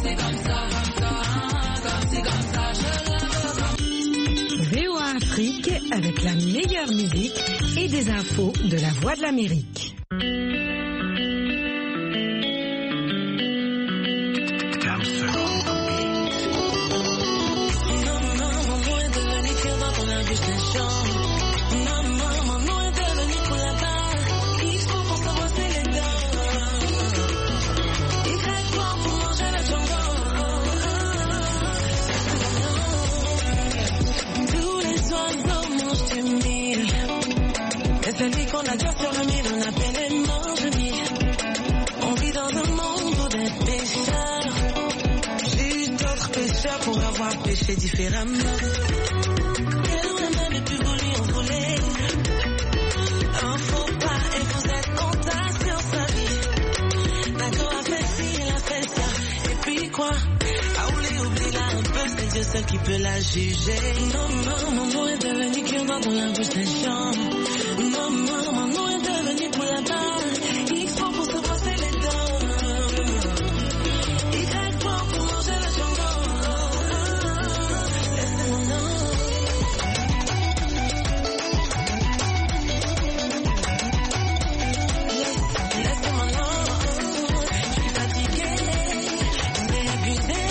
VOA Afrique avec la meilleure musique et des infos de la Voix de l'Amérique. Celui qu'on a déjà sur le mille, on appelle les mange-mille. On vit dans un monde où des pécheurs. J'ai eu d'autres pécheurs pour avoir péché différemment. Et on n'a même plus voulu en voler. Un faux pas et vous êtes entassés sur sa vie. D'accord, a fait ci, il a fait ça. Et puis quoi? Oublie-la un peu, c'est Dieu seul qui peut la juger. Non, mon nom est devenu cure-dent dans la bouche des gens. Mon nom est devenu pour la balle. X pour se brosser les dents. Y pour manger le jambon. Laissez mon nom. Laissez mon nom. Je suis fatiguée. J'ai abusé.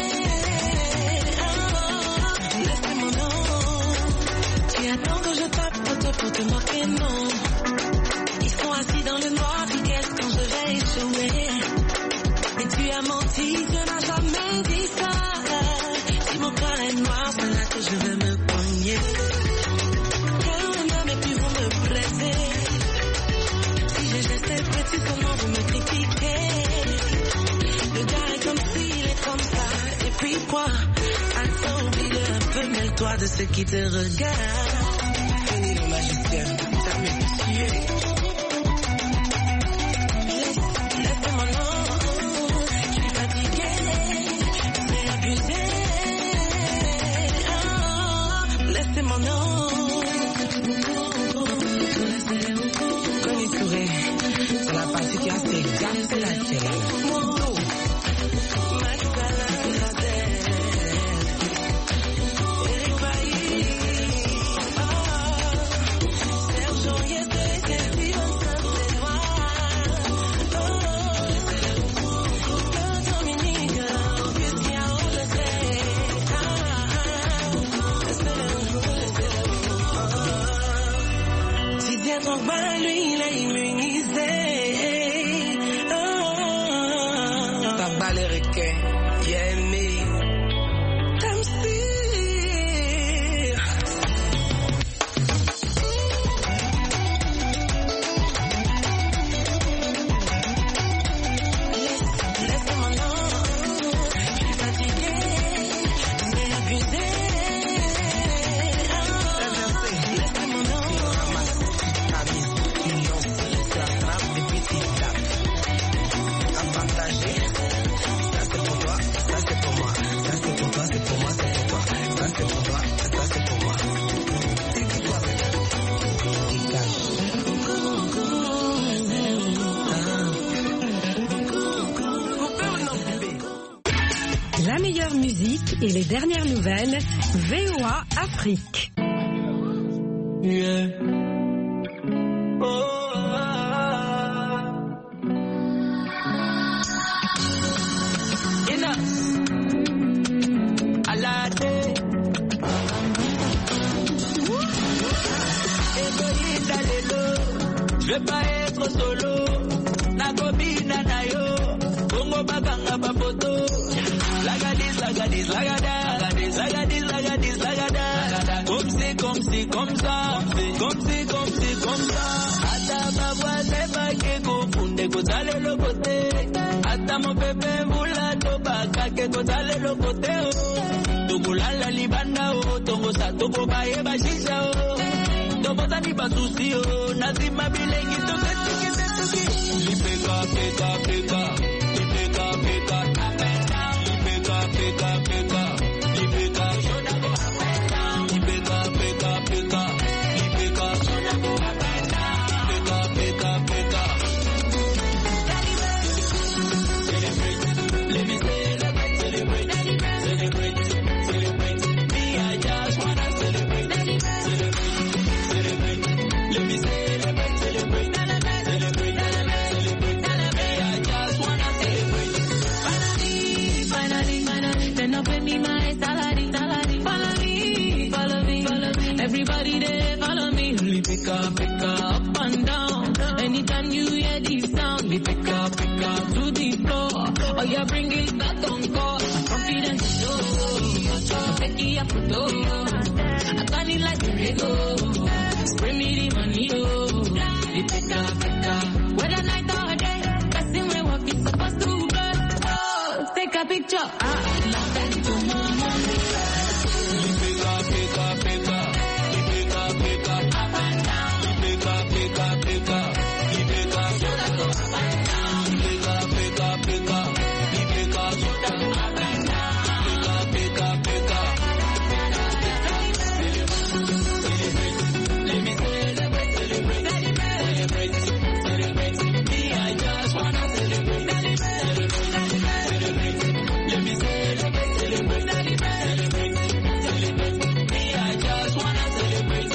Laissez mon nom. Tu attends que je tape pour te moquer, non. Ils sont assis dans le noir, puis qu'est-ce quand je vais échouer? Et tu as menti, tu n'as jamais dit ça. Si mon cœur est noir, c'est là que je vais me cogner. Quel honneur, mais puis vous me plaisez. Si j'ai gesté petit, seulement vous me critiquez. Le gars est comme ci, il est comme ça. Et puis quoi? Attends, oublie un peu, mêle-toi de ceux qui te regardent. Le magicien, ça me tue. Laissez mon nom. Je suis fatiguée. J'ai abusé. Laissez mon nom. Connu Touré. C'est la partie qui a ses gars, c'est la tienne. Donc ben lui il est immunisé. T'as pas les requins, yeah me. Tamsir. Laissez mon nom. Je suis fatiguée, j'ai abusé. Laissez mon nom. La meilleure musique et les dernières nouvelles, VOA Afrique. Yeah. Je vais pas être solo. Nakobina nayo. Bongo baganga bapoto. Lagadis, lagadis, lagada. Lagadis, lagadis, lagada. Comme c'est, comme c'est, comme ça. Comme c'est, comme c'est, comme ça. Ata babwa seba keko funde kotale lo kote. Ata mo pepe mula toba kake kotale lo kote. Tugulala libanda o. Tongo sa togo bae bashisha o. Toboza ni basusi o. Nazima bilengi toke toke toke. Lipeka peka peka. Lipeka peka. Lipeka peka peka. Lipeka shoda go up and down. Lipeka peka peka. Lipeka shoda go up and down. Peka peka peka. Celebrate. Let me celebrate. avec ton corps. Confidence show. Take you up to I got it like a Lego. Spray me the money, oh. The peka. Whether night or day, passing my work is supposed to go. Oh, take a picture. Love that to mama. Peka. Up and down. Peka. Shoulda go up and down. Peka. Shoulda go up and down. Peka. Let me celebrate. Me, I just wanna celebrate. Let me celebrate. Me, I just wanna celebrate.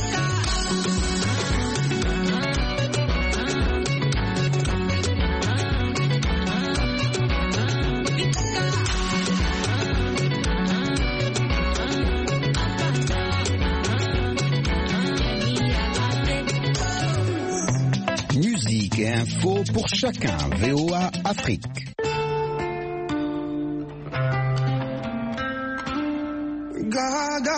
Musique et info pour chacun. VOA Afrique. Gaga,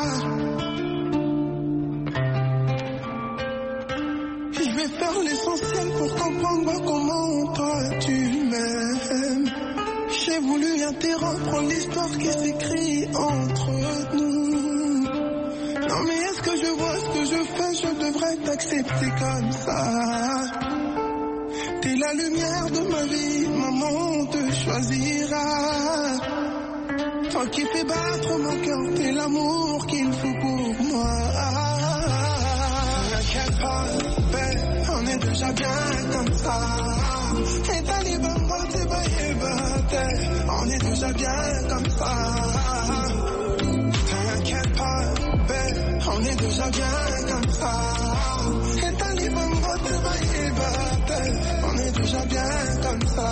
je vais faire l'essentiel pour comprendre comment toi tu m'aimes. J'ai voulu interrompre l'histoire qui s'écrit entre nous. Non mais est-ce que je vois ce que je fais? Je devrais t'accepter comme ça. T'es la lumière de ma vie, maman te choisira. Toi qui fais battre mon cœur, t'es l'amour qu'il faut pour moi. T'inquiète pas, belle, on est déjà bien comme ça. Et t'as les bambas, t'es baillé, on est déjà bien comme ça. T'inquiète pas, belle, on est déjà bien comme ça. Et t'as les bambas, t'es baillé, on est déjà bien comme ça.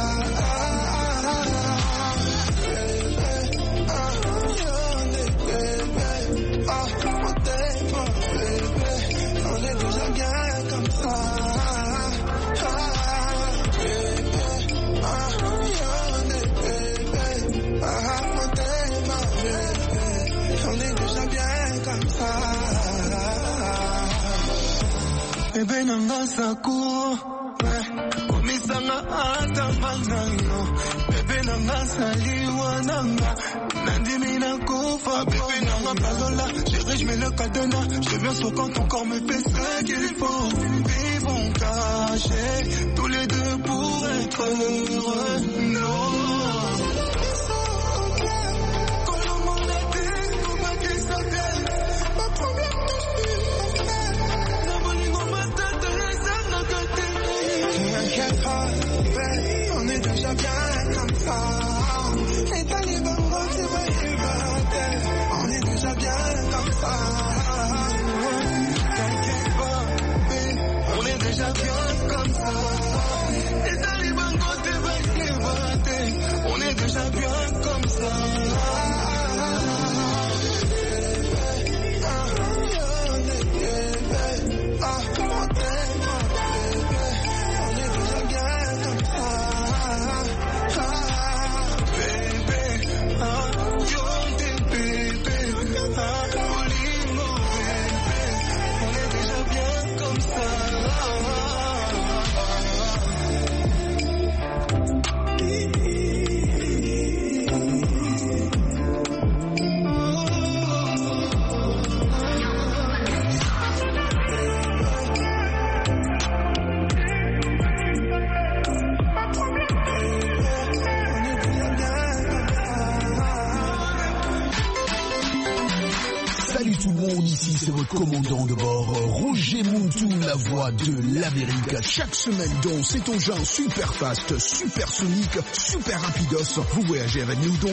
Bébé nanga sako, komisanga ata manango. Bébé nanga saliwa nanga, nandimi na kufa. Bébé nanga palola, chérie je mets le cadenas. Je viens sur quand ton corps me fait ce qu'il faut. Vivons cachés, tous les deux pour être heureux. Non. On est déjà bien comme ça. Et t'as les bambas, c'est pas les battles. On est déjà bien comme ça. T'inquiète pas, on est déjà bien comme ça. Et t'as les bambas, c'est pas les battles. On est déjà bien comme ça. C'est votre commandant de bord, Roger Montou, la voix de l'Amérique. Chaque semaine dans cet engin super fast, super sonique, super rapidos, vous voyagez avec nous dans